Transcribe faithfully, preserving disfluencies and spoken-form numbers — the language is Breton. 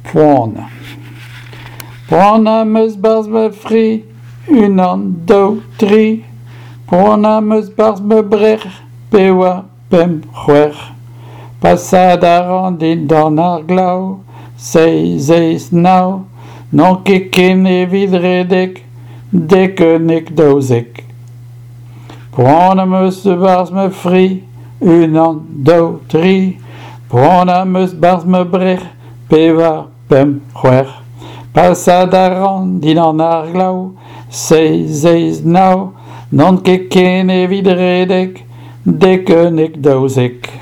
Poana. Poana meus bars me fri, un an, deux, tri. Poana meus bars me brer, pewa, pem, c'hwer. Passad ar an din dan ar glav, seiz, eiz, nau. Non ket ken evit redek, dekenek daouzek. Poana meus bars me fri, un an, deux, tri. Poana meus bars me brer, pewa, pem, c'hwer. Passad ar an din an ar glav, seiz, eiz, nau. Non ket ken evit redek, dekenek daouzek.